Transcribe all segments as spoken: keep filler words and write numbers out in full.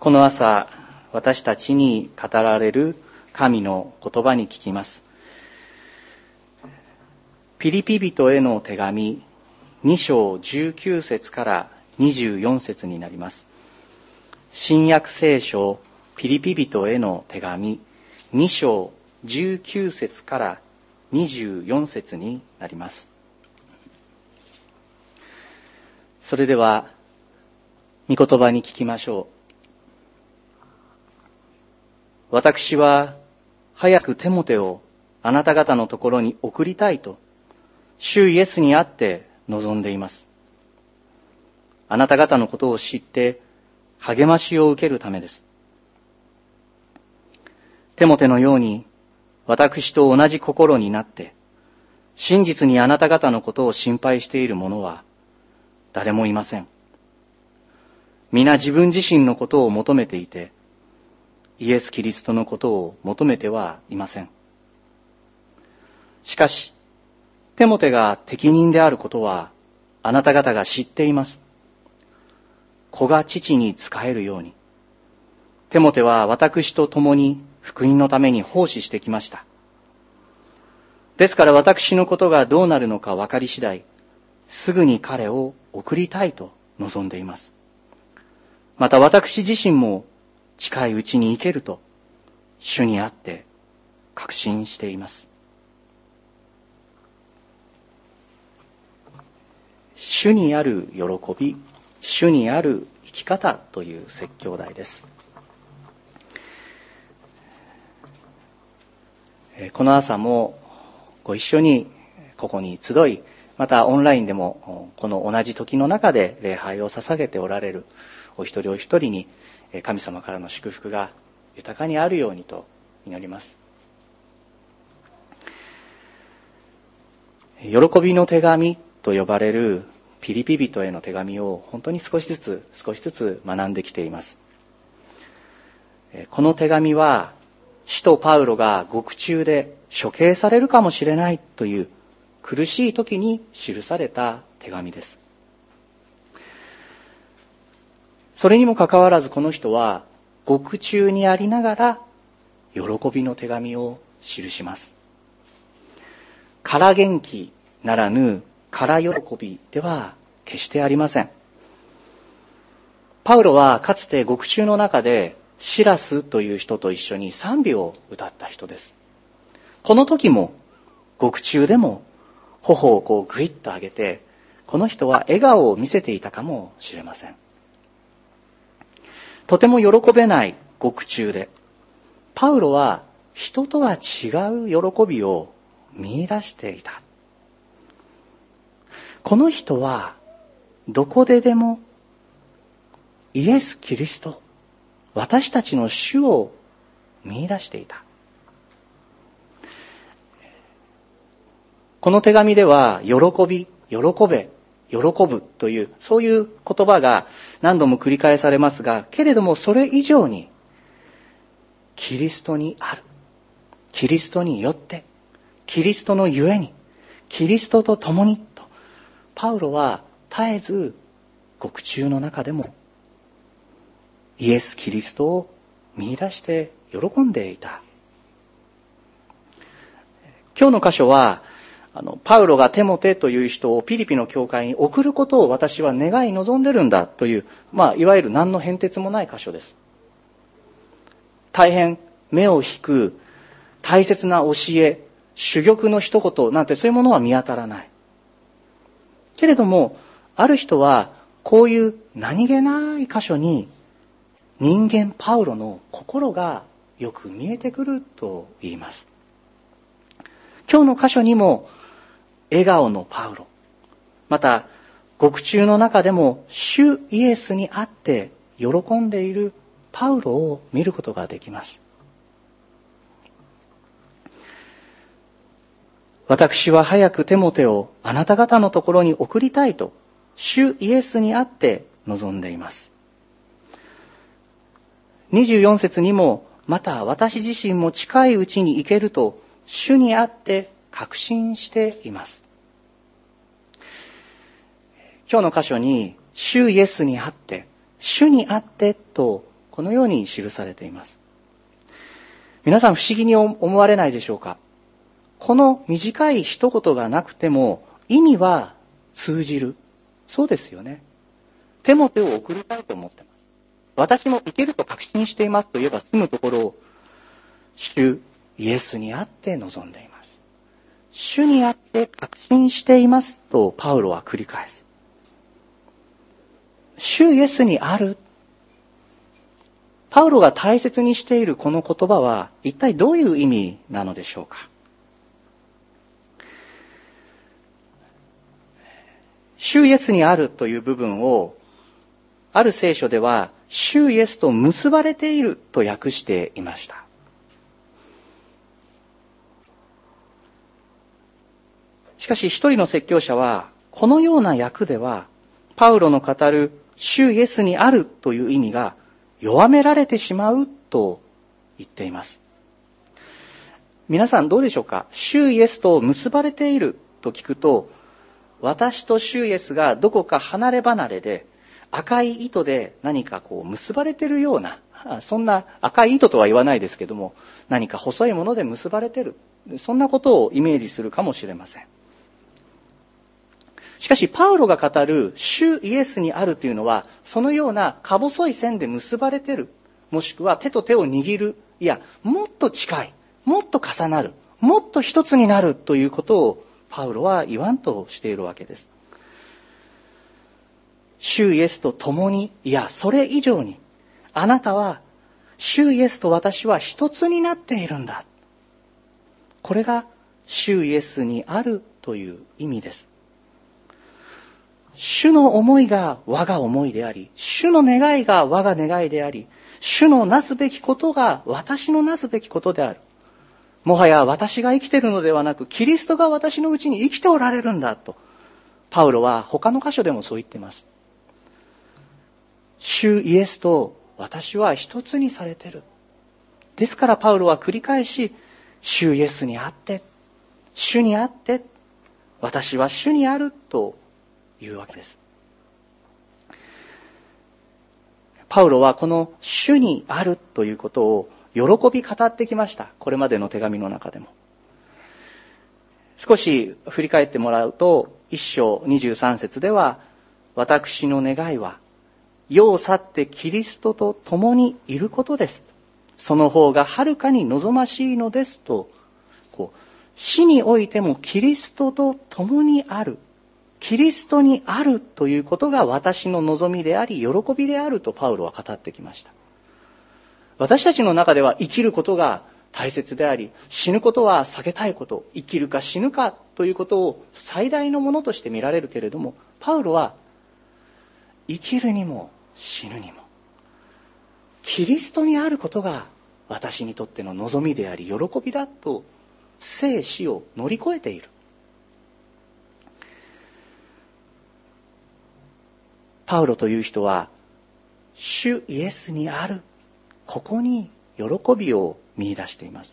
この朝、私たちに語られる神の言葉に聞きます。ピリピ人への手紙に章じゅうきゅう節からにじゅうよん節になります。新約聖書ピリピ人への手紙に章じゅうきゅう節からにじゅうよん節になります。それでは御言葉に聞きましょう。私は早くテモテをあなた方のところに送りたいと主イエスにあって望んでいます。あなた方のことを知って励ましを受けるためです。テモテのように私と同じ心になって真実にあなた方のことを心配している者は誰もいません。皆自分自身のことを求めていてイエス・キリストのことを求めてはいません。しかしテモテが適任であることはあなた方が知っています。子が父に仕えるようにテモテは私と共に福音のために奉仕してきました。ですから私のことがどうなるのか分かり次第すぐに彼を送りたいと望んでいます。また私自身も近いうちに行けると主にあって確信しています。主にある喜び、主にある生き方という説教題です。この朝もご一緒にここに集い、またオンラインでもこの同じ時の中で礼拝を捧げておられるお一人お一人に神様からの祝福が豊かにあるようにと祈ります。喜びの手紙と呼ばれるピリピ人への手紙を本当に少しずつ少しずつ学んできています。この手紙は使徒パウロが獄中で処刑されるかもしれないという苦しい時に記された手紙です。それにもかかわらずこの人は獄中にありながら喜びの手紙を記します。空元気ならぬ空喜びでは決してありません。パウロはかつて獄中の中でシラスという人と一緒に賛美を歌った人です。この時も獄中でも頬をこうグイッと上げてこの人は笑顔を見せていたかもしれません。とても喜べない獄中でパウロは人とは違う喜びを見出していた。この人はどこででもイエス・キリスト、私たちの主を見出していた。この手紙では喜び、喜べ、喜ぶというそういう言葉が何度も繰り返されますが、けれどもそれ以上にキリストにある、キリストによって、キリストのゆえに、キリストと共にとパウロは絶えず獄中の中でもイエス・キリストを見出して喜んでいた。今日の箇所はあのパウロがテモテという人をピリピの教会に送ることを私は願い望んでるんだという、まあ、いわゆる何の変哲もない箇所です。大変目を引く大切な教え、珠玉の一言なんてそういうものは見当たらない。けれどもある人はこういう何気ない箇所に人間パウロの心がよく見えてくると言います。今日の箇所にも笑顔のパウロ、また獄中の中でも主イエスにあって喜んでいるパウロを見ることができます。私は早くテモテをあなた方のところに送りたいと主イエスにあって望んでいます。にじゅうよん節にもまた私自身も近いうちに行けると主にあって確信しています。今日の箇所に主イエスにあって主にあってとこのように記されています。皆さん不思議に思われないでしょうか。この短い一言がなくても意味は通じる。そうですよね。テモテを送りたいと思ってます。私もいけると確信していますと言えば済むところを、主イエスにあって望んでいます。主にあって確信していますとパウロは繰り返す。主イエスにある。パウロが大切にしているこの言葉は一体どういう意味なのでしょうか。主イエスにあるという部分をある聖書では主イエスと結ばれていると訳していました。しかし一人の説教者はこのような訳ではパウロの語る主イエスにあるという意味が弱められてしまうと言っています。皆さんどうでしょうか。主イエスと結ばれていると聞くと、私と主イエスがどこか離れ離れで赤い糸で何かこう結ばれているような、そんな赤い糸とは言わないですけども、何か細いもので結ばれている、そんなことをイメージするかもしれません。しかしパウロが語る主イエスにあるというのは、そのようなか細い線で結ばれている、もしくは手と手を握る、いやもっと近い、もっと重なる、もっと一つになるということをパウロは言わんとしているわけです。主イエスと共に、いやそれ以上に、あなたは主イエスと私は一つになっているんだ。これが主イエスにあるという意味です。主の思いが我が思いであり、主の願いが我が願いであり、主のなすべきことが私のなすべきことである。もはや私が生きているのではなく、キリストが私のうちに生きておられるんだと、パウロは他の箇所でもそう言っています。主イエスと私は一つにされている。ですからパウロは繰り返し、主イエスにあって、主にあって、私は主にあるというわけです。パウロはこの主にあるということを喜び語ってきました。これまでの手紙の中でも。少し振り返ってもらうと、一章二十三節では、私の願いは世を去ってキリストと共にいることです。その方がはるかに望ましいのですと、こう死においてもキリストと共にある、キリストにあるということが私の望みであり喜びであるとパウロは語ってきました。私たちの中では生きることが大切であり、死ぬことは避けたいこと、生きるか死ぬかということを最大のものとして見られるけれども、パウロは生きるにも死ぬにもキリストにあることが私にとっての望みであり喜びだと、生死を乗り越えている。パウロという人は主イエスにある、ここに喜びを見出しています。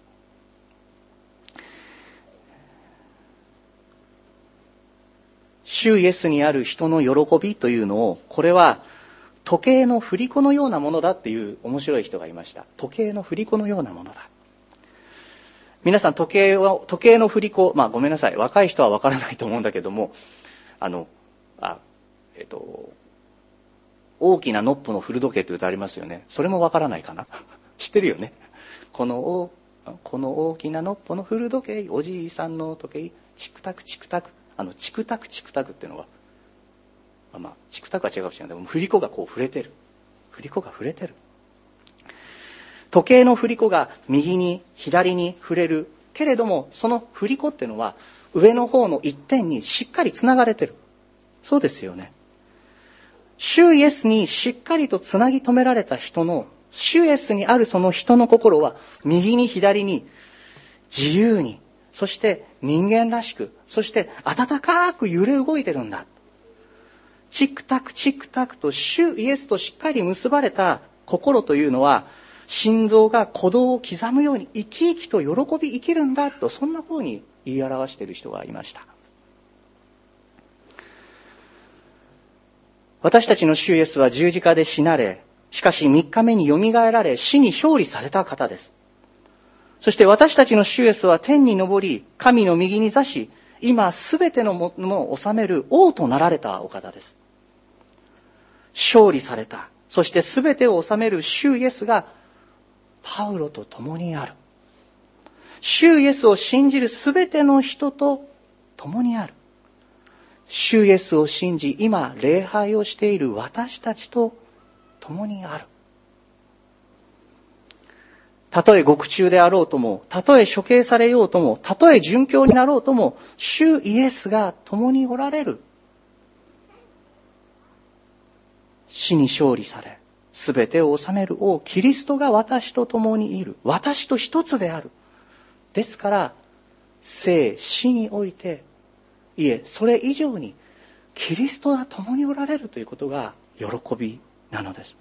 主イエスにある人の喜びというのを、これは時計の振り子のようなものだっていう面白い人がいました。時計の振り子のようなものだ。皆さん時計は、時計の振り子、まあごめんなさい、若い人はわからないと思うんだけども、あのあえっと大きなノッポの古時計って歌ありますよね。それもわからないかな知ってるよね。このこの大きなノッポの古時計、おじいさんの時計、チクタクチクタク、あのチクタクチクタクっていうのは、まあチクタクは違うかもしれない。でも振り子がこう触れてる。振り子が触れてる。時計の振り子が右に左に触れるけれども、その振り子っていうのは上の方の一点にしっかりつながれてる。そうですよね。主イエスにしっかりとつなぎ止められた人の、主イエスにあるその人の心は右に左に自由に、そして人間らしく、そして温かく揺れ動いてるんだ。チクタクチクタクと主イエスとしっかり結ばれた心というのは、心臓が鼓動を刻むように生き生きと喜び生きるんだと、そんな風に言い表している人がいました。私たちの主イエスは十字架で死なれ、 しかし三日目によみがえられ死に勝利された方です。そして私たちの主イエスは天に昇り、神の右に座し、今すべてのものを治める王となられたお方です。勝利された。そしてすべてを治める主イエスがパウロと共にある。主イエスを信じるすべての人と共にある。主イエスを信じ、今礼拝をしている私たちと共にある。たとえ獄中であろうとも、たとえ処刑されようとも、たとえ殉教になろうとも、主イエスが共におられる。死に勝利され、すべてを治める王キリストが私と共にいる。私と一つである。ですから、生死において、いえ、それ以上にキリストが共におられるということが喜びなのです。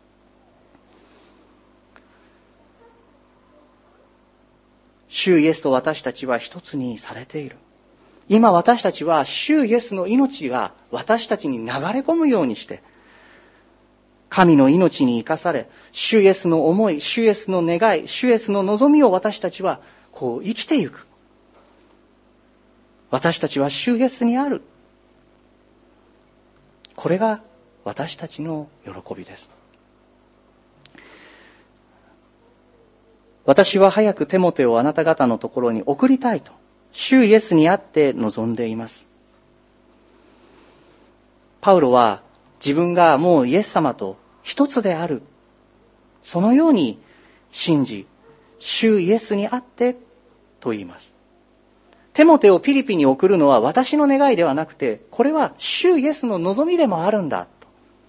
主イエスと私たちは一つにされている。今私たちは主イエスの命が私たちに流れ込むようにして、神の命に生かされ、主イエスの思い、主イエスの願い、主イエスの望みを私たちはこう生きていく。私たちは主イエスにある。これが私たちの喜びです。私は早くテモテをあなた方のところに送りたいと、主イエスにあって望んでいます。パウロは自分がもうイエス様と一つである。そのように信じ、主イエスにあってと言います。テモテをピリピに送るのは私の願いではなくて、これは主イエスの望みでもあるんだと。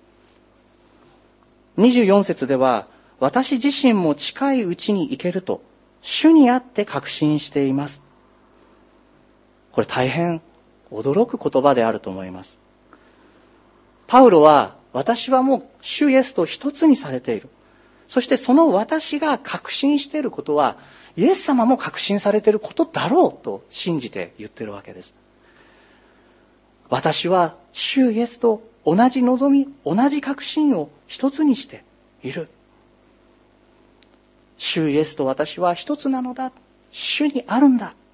にじゅうよん節では、私自身も近いうちに行けると、主にあって確信しています。これ大変驚く言葉であると思います。パウロは、私はもう主イエスと一つにされている。そしてその私が確信していることは、イエス様も確信されていることだろうと信じて言ってるわけです。私は主イエスと同じ望み、同じ確信を一つにしている。主イエスと私は一つなのだ。主にあるんだ。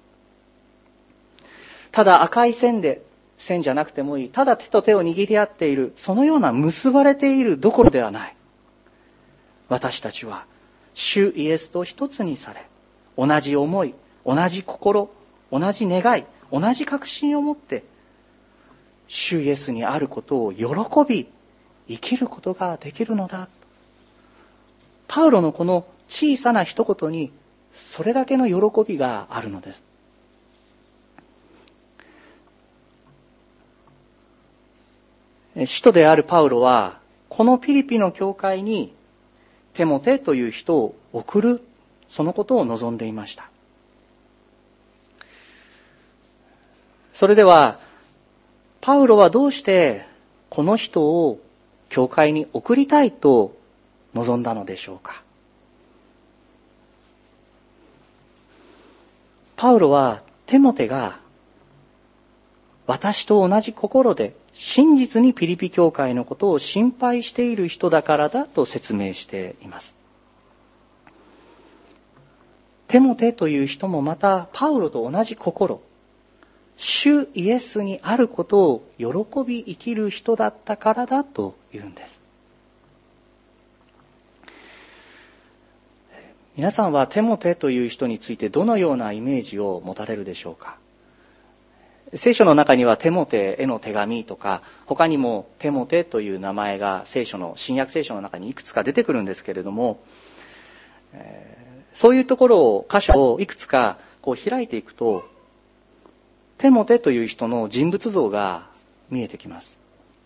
ただ赤い線で、線じゃなくてもいい。ただ手と手を握り合っている。そのような結ばれているどころではない。私たちは主イエスと一つにされ、同じ思い、同じ心、同じ願い、同じ確信を持って、主イエスにあることを喜び、生きることができるのだ。パウロのこの小さな一言に、それだけの喜びがあるのです。使徒であるパウロは、このピリピの教会に、テモテという人を送る、そのことを望んでいました。それでは、パウロはどうしてこの人を教会に送りたいと望んだのでしょうか。パウロはテモテが私と同じ心で真実にピリピ教会のことを心配している人だからだと説明しています。テモテという人もまたパウロと同じ心、主イエスにあることを喜び生きる人だったからだというんです。皆さんはテモテという人についてどのようなイメージを持たれるでしょうか。聖書の中にはテモテへの手紙とか、他にもテモテという名前が聖書の新約聖書の中にいくつか出てくるんですけれども、えーそういうところを、箇所をいくつかこう開いていくと、テモテという人の人物像が見えてきます。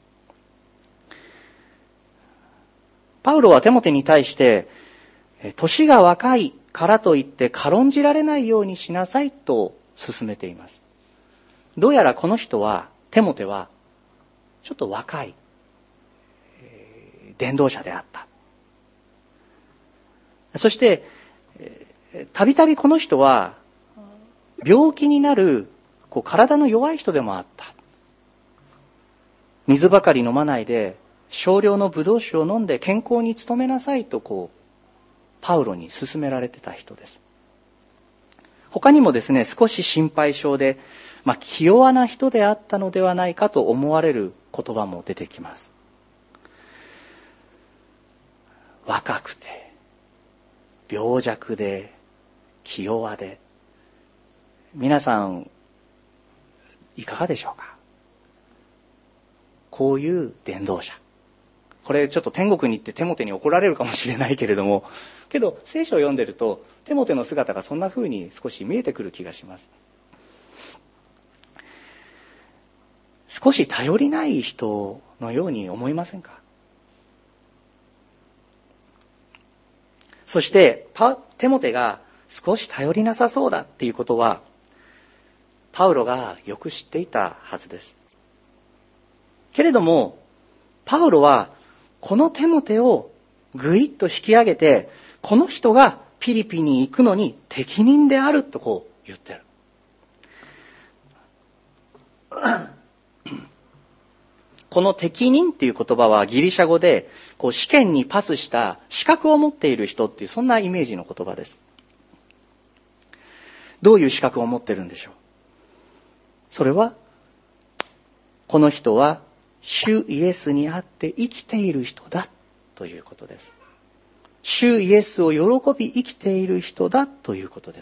パウロはテモテに対して、年が若いからといって軽んじられないようにしなさいと勧めています。どうやらこの人は、テモテは、ちょっと若い、えー、伝道者であった。そして、たびたびこの人は病気になるこう体の弱い人でもあった。水ばかり飲まないで少量のブドウ酒を飲んで健康に努めなさいとこうパウロに勧められてた人です。他にもですね、少し心配性で、まあ、気弱な人であったのではないかと思われる言葉も出てきます。若くて病弱で気弱で、皆さんいかがでしょうか。こういう伝道者、これちょっと天国に行ってテモテに怒られるかもしれないけれども、けど聖書を読んでるとテモテの姿がそんな風に少し見えてくる気がします。少し頼りない人のように思いませんか。そしてパテモテが少し頼りなさそうだっていうことはパウロがよく知っていたはずです。けれどもパウロはこのテモテをぐいっと引き上げて、この人がピリピに行くのに適任であるとこう言ってる。この適任っていう言葉はギリシャ語でこう試験にパスした資格を持っている人っていう、そんなイメージの言葉です。どういう資格を持ってるんでしょう。それはこの人は主イエスにあって生きている人だということです。主イエスを喜び生きている人だということです。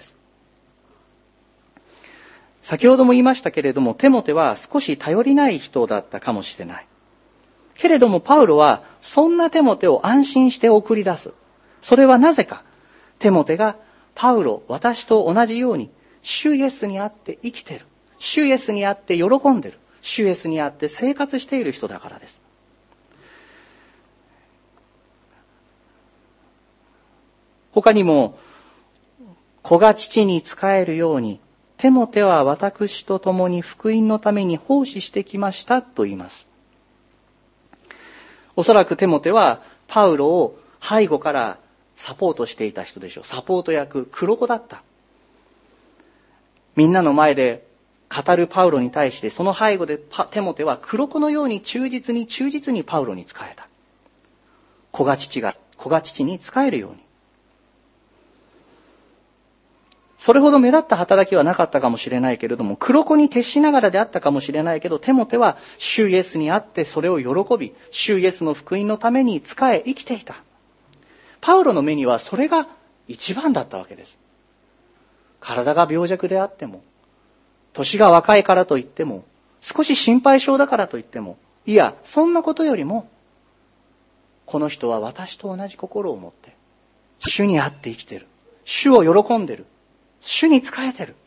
先ほども言いましたけれども、テモテは少し頼りない人だったかもしれない。けれどもパウロはそんなテモテを安心して送り出す。それはなぜか。テモテがパウロ、私と同じように主イエスにあって生きている。主イエスにあって喜んでいる。主イエスにあって生活している人だからです。他にも、子が父に仕えるように、テモテは私と共に福音のために奉仕してきましたと言います。おそらくテモテはパウロを背後からサポートしていた人でしょう。サポート役、黒子だった。みんなの前で語るパウロに対して、その背後でテモテは黒子のように忠実に忠実にパウロに仕えた。子が父が、子が父に仕えるように。それほど目立った働きはなかったかもしれないけれども、黒子に徹しながらであったかもしれないけど、テモテは主イエスにあってそれを喜び、主イエスの福音のために仕え生きていた。パウロの目にはそれが一番だったわけです。体が病弱であっても、年が若いからといっても、少し心配性だからといっても、いや、そんなことよりも、この人は私と同じ心を持って、主にあって生きている。主を喜んでいる。主に仕えている。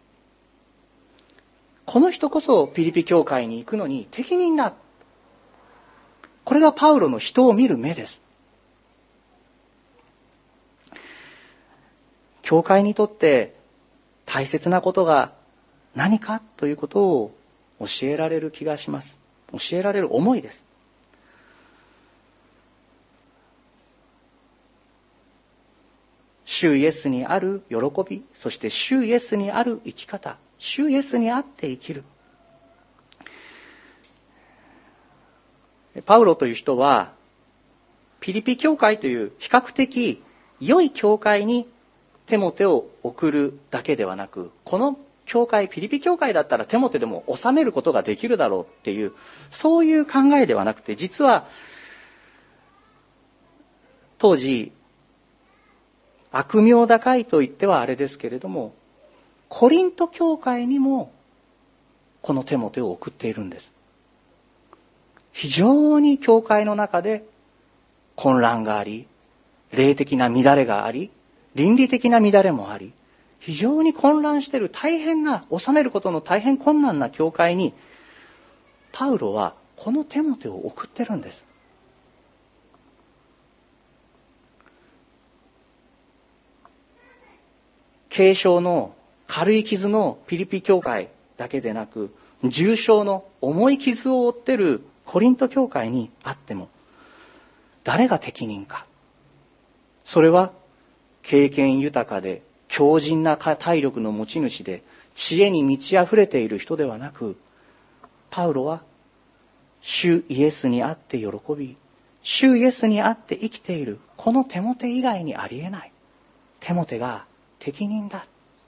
この人こそピリピ教会に行くのに適任だ。これがパウロの人を見る目です。教会にとって大切なことが何かということを教えられる気がします。教えられる思いです。主イエスにある喜び、そして主イエスにある生き方、主イエスにあって生きる。パウロという人はピリピ教会という比較的良い教会にテモテを送るだけではなく、この教会、ピリピ教会だったらテモテでも収めることができるだろうっていう、そういう考えではなくて、実は当時悪名高いと言ってはあれですけれども、コリント教会にもこのテモテを送っているんです。非常に教会の中で混乱があり、霊的な乱れがあり、倫理的な乱れもあり、非常に混乱している大変な、収めることの大変困難な教会に、パウロはこのテモテを送ってるんです。軽傷の軽い傷のピリピ教会だけでなく、重傷の重い傷を負っているコリント教会にあっても、誰が適任か。それは経験豊かで強靭な体力の持ち主で知恵に満ち溢れている人ではなく、パウロは主イエスにあって喜び、主イエスにあって生きている、このテモテ以外にありえない。テモテが適任だ。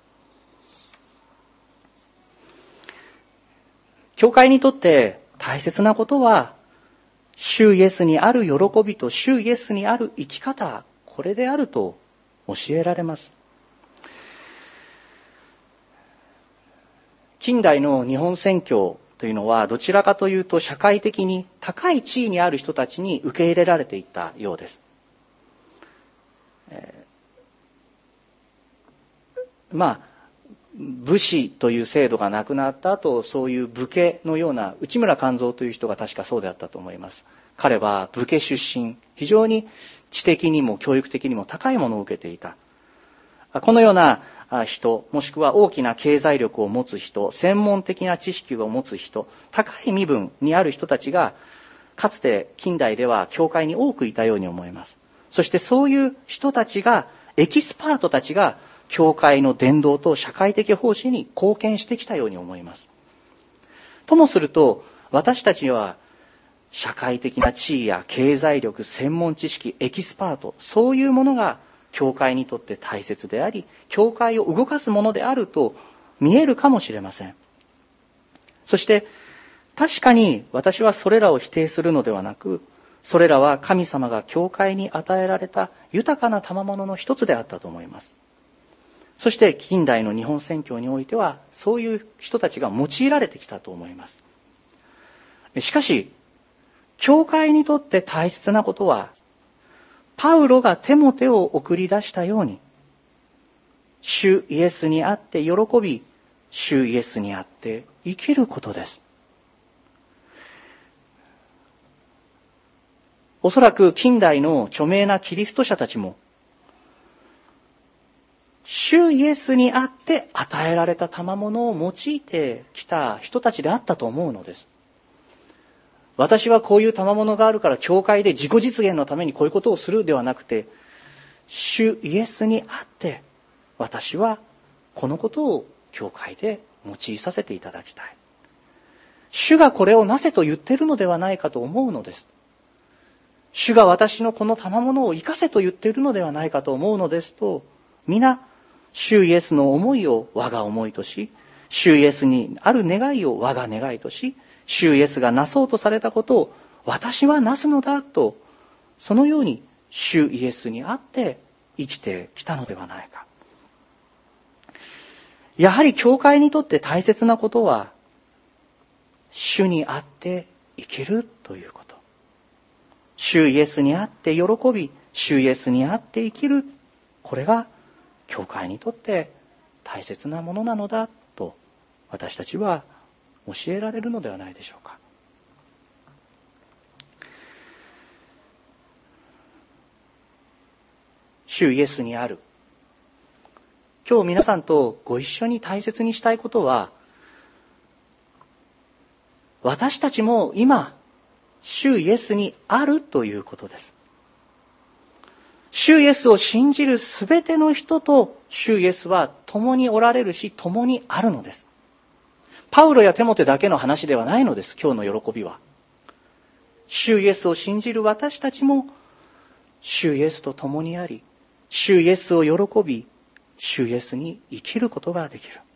教会にとって大切なことは、主イエスにある喜びと主イエスにある生き方、これであると教えられます。近代の日本宣教というのはどちらかというと社会的に高い地位にある人たちに受け入れられていったようです。えー、まあ武士という制度がなくなった後、そういう武家のような、内村勘三という人が確かそうであったと思います。彼は武家出身、非常に知的にも教育的にも高いものを受けていた。このような人、もしくは大きな経済力を持つ人、専門的な知識を持つ人、高い身分にある人たちが、かつて近代では教会に多くいたように思います。そしてそういう人たちが、エキスパートたちが、教会の伝道と社会的奉仕に貢献してきたように思います。ともすると、私たちは社会的な地位や経済力、専門知識、エキスパート、そういうものが教会にとって大切であり、教会を動かすものであると見えるかもしれません。そして、確かに私はそれらを否定するのではなく、それらは神様が教会に与えられた豊かな賜物の一つであったと思います。そして近代の日本宣教においてはそういう人たちが用いられてきたと思います。しかし教会にとって大切なことは、パウロがテモテを送り出したように、主イエスにあって喜び、主イエスにあって生きることです。おそらく近代の著名なキリスト者たちも主イエスにあって与えられた賜物を用いてきた人たちであったと思うのです。私はこういう賜物があるから教会で自己実現のためにこういうことをするではなくて、主イエスにあって私はこのことを教会で用いさせていただきたい。主がこれをなせと言っているのではないかと思うのです。主が私のこの賜物を生かせと言っているのではないかと思うのですと、皆主イエスの思いを我が思いとし、主イエスにある願いを我が願いとし、主イエスがなそうとされたことを私はなすのだと、そのように主イエスにあって生きてきたのではないか。やはり教会にとって大切なことは、主にあって生きるということ。主イエスにあって喜び、主イエスにあって生きる。これが教会にとって大切なものなのだと私たちは教えられるのではないでしょうか。主イエスにある。今日皆さんとご一緒に大切にしたいことは、私たちも今主イエスにあるということです。主イエスを信じるすべての人と主イエスは共におられるし共にあるのです。パウロやテモテだけの話ではないのです。今日の喜びは、主イエスを信じる私たちも主イエスと共にあり、主イエスを喜び、主イエスに生きることができる。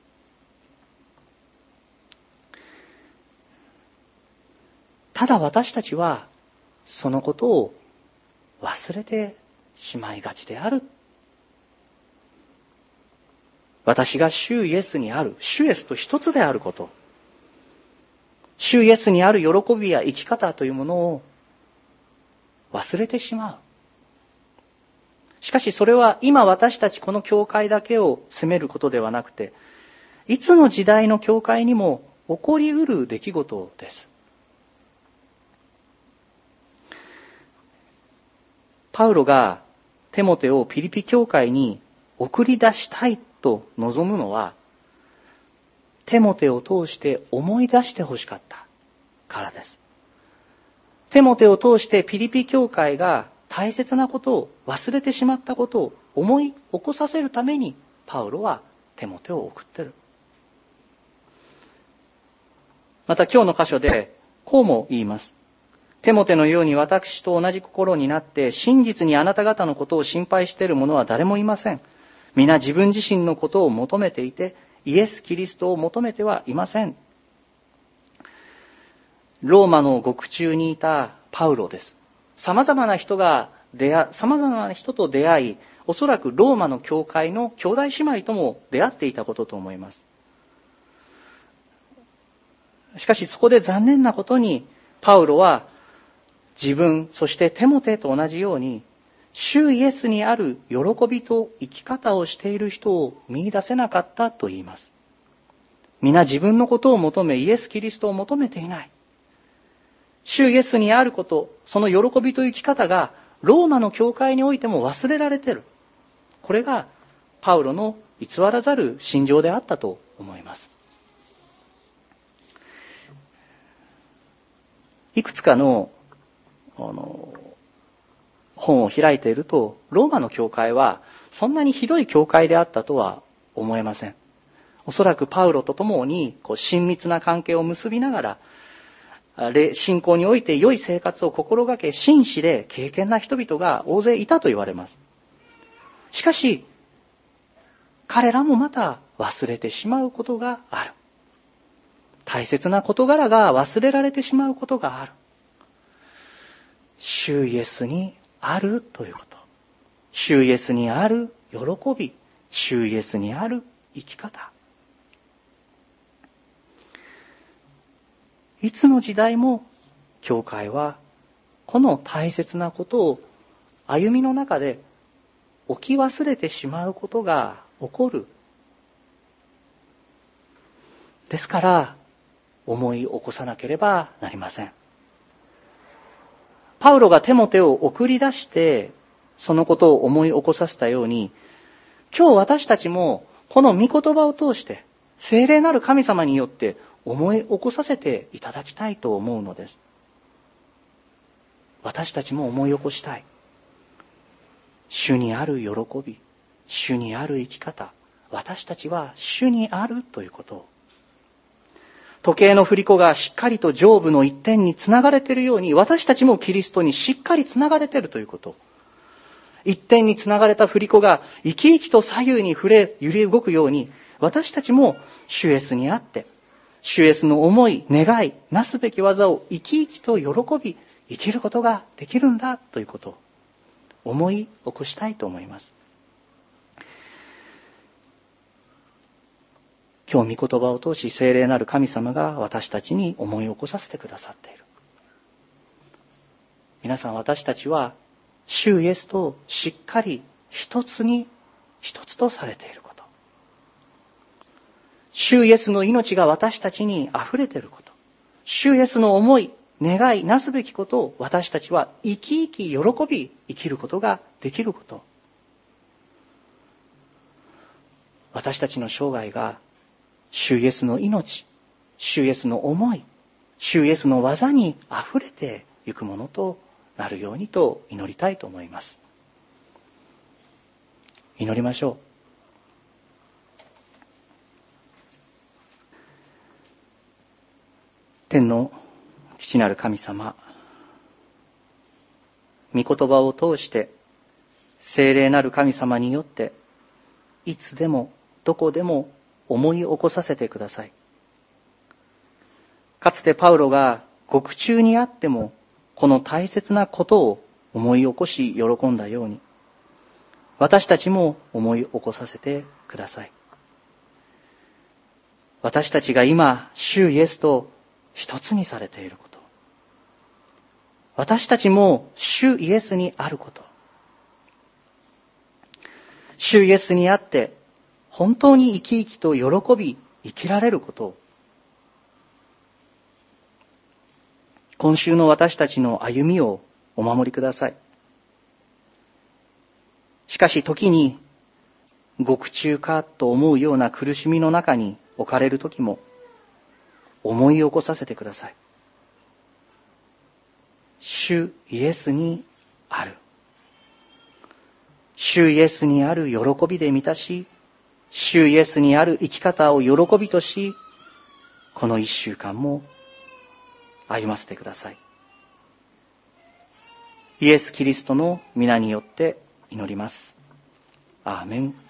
ただ私たちはそのことを忘れてしまいがちである。私が主イエスにある、主イエスと一つであること、主イエスにある喜びや生き方というものを忘れてしまう。しかしそれは今私たちこの教会だけを責めることではなくて、いつの時代の教会にも起こりうる出来事です。パウロがテモテをピリピ教会に送り出したいと望むのは、テモテを通して思い出してほしかったからです。テモテを通してピリピ教会が大切なことを、忘れてしまったことを思い起こさせるためにパウロはテモテを送ってる。また今日の箇所でこうも言います。テモテのように私と同じ心になって真実にあなた方のことを心配している者は誰もいません。皆自分自身のことを求めていて、イエス・キリストを求めてはいません。ローマの獄中にいたパウロです。様々な人が出会、様々な人と出会い、おそらくローマの教会の兄弟姉妹とも出会っていたことと思います。しかしそこで残念なことに、パウロは自分、そしてテモテと同じように、主イエスにある喜びと生き方をしている人を見出せなかったと言います。皆自分のことを求め、イエス・キリストを求めていない。主イエスにあること、その喜びと生き方がローマの教会においても忘れられている。これがパウロの偽らざる心情であったと思います。いくつかの、あの本を開いていると、ローマの教会はそんなにひどい教会であったとは思えません。おそらくパウロと共にこう親密な関係を結びながら、信仰において良い生活を心がけ、真摯で敬虔な人々が大勢いたと言われます。しかし、彼らもまた忘れてしまうことがある。大切な事柄が忘れられてしまうことがある。主イエスにあるということ。主イエスにある喜び。主イエスにある生き方。いつの時代も教会はこの大切なことを歩みの中で置き忘れてしまうことが起こる。ですから思い起こさなければなりません。パウロがテモテを送り出してそのことを思い起こさせたように、今日私たちもこの御言葉を通して聖霊なる神様によって思い起こさせていただきたいと思うのです。私たちも思い起こしたい。主にある喜び、主にある生き方、私たちは主にあるということを。時計の振り子がしっかりと上部の一点につながれているように、私たちもキリストにしっかりつながれているということ。一点につながれた振り子が生き生きと左右に触れ揺れ動くように、私たちも主イエスにあって、主イエスの思い、願い、なすべき技を生き生きと喜び生きることができるんだということを思い起こしたいと思います。今日御言葉を通し聖霊なる神様が私たちに思い起こさせてくださっている。皆さん、私たちは主イエスとしっかり一つに一つとされていること。主イエスの命が私たちに溢れていること。主イエスの思い、願い、なすべきことを私たちは生き生き喜び生きることができること。私たちの生涯が主イエスの命、主イエスの思い、主イエスの技に溢れていくものとなるようにと祈りたいと思います。祈りましょう。天の父なる神様、御言葉を通して聖霊なる神様によっていつでもどこでも思い起こさせてください。かつてパウロが獄中にあってもこの大切なことを思い起こし喜んだように、私たちも思い起こさせてください。私たちが今主イエスと一つにされていること、私たちも主イエスにあること、主イエスにあって本当に生き生きと喜び生きられることを、今週の私たちの歩みをお守りください。しかし時に獄中かと思うような苦しみの中に置かれる時も思い起こさせてください。主イエスにある。主イエスにある喜びで満たし、主イエスにある生き方を喜びとし、この一週間も歩ませてください。イエス・キリストの皆によって祈ります。アーメン。